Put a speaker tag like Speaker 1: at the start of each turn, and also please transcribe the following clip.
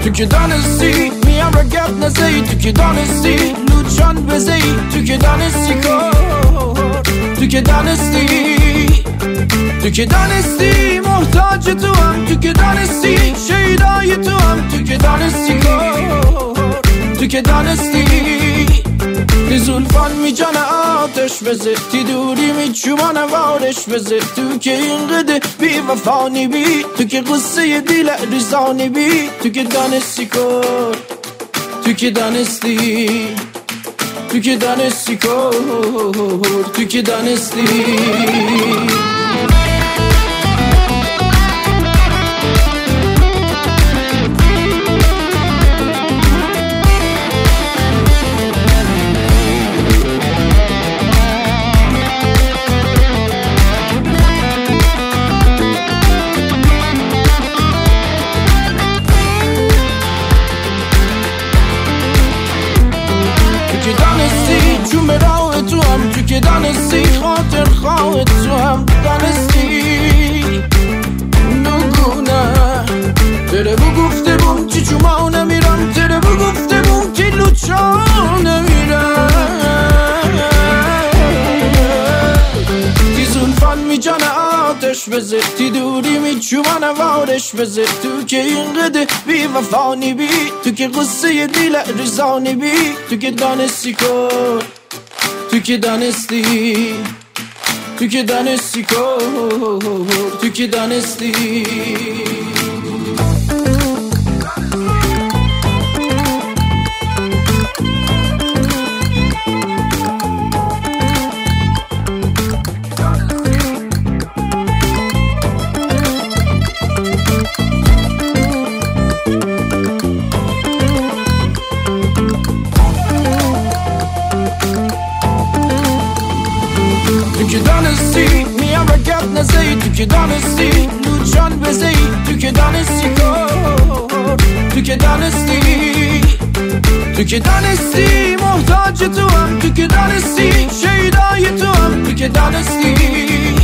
Speaker 1: تو که دانستی میام را گپ نزهی، تو که دانستی لوچان بزهی، تو که دانستی کار، تو که دانستی، تو که دانستی محتاج تو هم، تو که دانستی شیدای تو هم، تو که دانستی کار، تو که دانستی تی زلفان می جان آتش بزه، تی دوری می چوبان وارش بزه، تو که اینقدر بی وفانی بی، تو که قصه دیل ریزانی بی، تو که دانستی کار، تو که دانستی، تو که دانستی کار، تو که دانستی. چون به راه تو هم، تو که دانستی خاطر خواه تو هم، دانستی نگونه تره بو گفته بون چی چوما نمیرم، تره بو گفته بون که لوچا نمیرم، تی زلفان می جان آتش بزه، تی دوری می چوبان وارش بزه، تو که اینقدر بی وفانی بی، تو که قصه دیل ریزانی بی، تو که دانستی کار، تو که دانستی، تو که دانستی کار، تو که دانستی. تو که دانستی میام را گپ نزهی، تو که دانستی لوچان بزهی، تو که دانستی کار، تو که دانستی، تو که دانستی محتاج تو هم، تو که دانستی شیدای تو هم، تو که دانستی